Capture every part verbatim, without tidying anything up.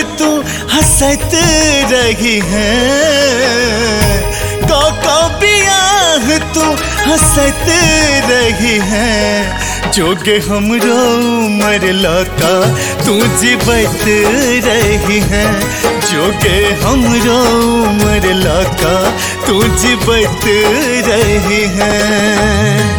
तू हंसत रही है, काका बियाह तू हंसत रही है। जोगे हमरो मरला का तू जीवत रही है, जोगे हमरो मरला का तू जीवत रही है।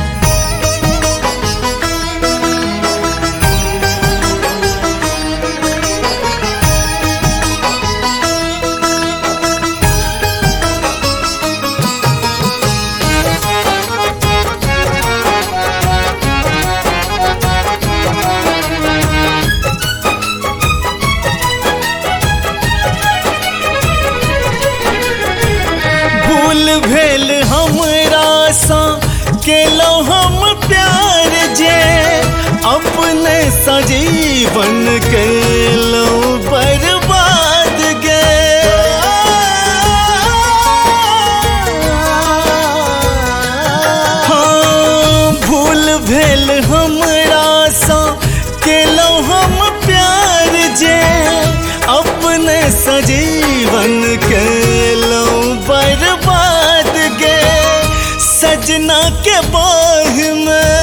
भेल हमरा सा केलो हम प्यार जे, अपने सजीवन केलो बर्बाद गे। हाँ भूल भेल हमरा सा केलो हम प्यार जे, अपने सजीवन केलो बर्बाद गे। सजना के बाह में,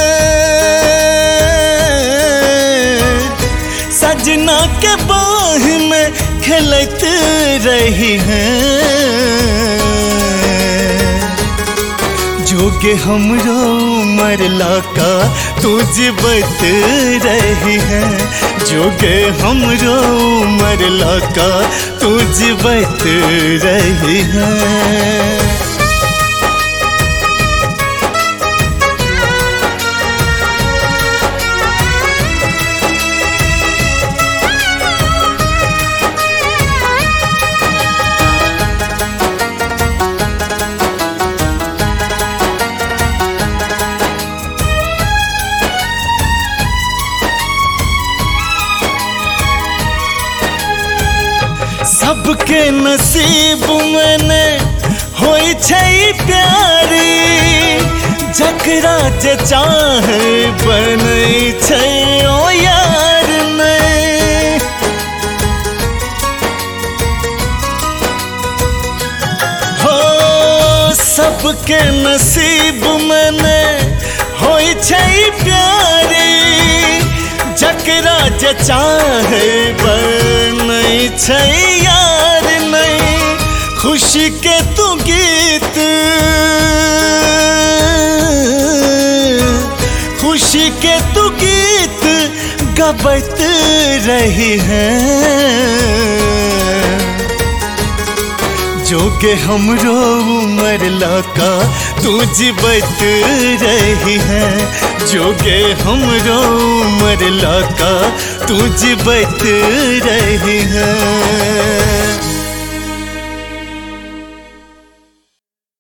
सजना के बाह में खेलत रही है। जोगे हमरो मरला का तू जीवत रही है, जोगे हमरो मरला का तू जीवत रही है। सबके नसीब मैंने होई छै प्यारी, जकरा जे चाहे बनै छै ओ यार नै। हो सबके नसीब मैंने होई छै प्यारी, जकरा जे चाहे बनै छै यार नहीं। खुशी के तू गीत, खुशी के तू गीत गबत रही है। जोगे हमरो मरला का तू जीवत रही है, जोगे हमरो मरला का तू जीवत रही है।